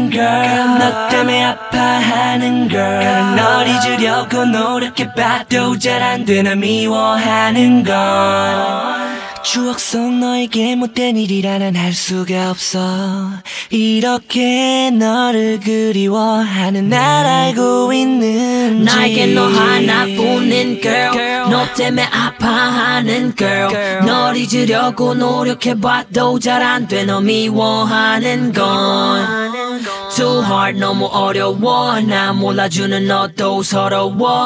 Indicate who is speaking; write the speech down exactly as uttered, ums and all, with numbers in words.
Speaker 1: girl 너 때문에 아파하는 girl 널 잊으려고 노력해봐도 잘 안되나 미워하는 건 추억 속 너에게 못된 일이라 난 할 수가 없어 이렇게 너를 그리워하는 날 알고 있는지
Speaker 2: 나에게 너 하나뿐인 girl 너 때문에 아파하는 girl 널 잊으려고 노력해봐도 잘 안돼 너 미워하는 건 Too hard 너무 어려워 나 몰라주는 너도 서러워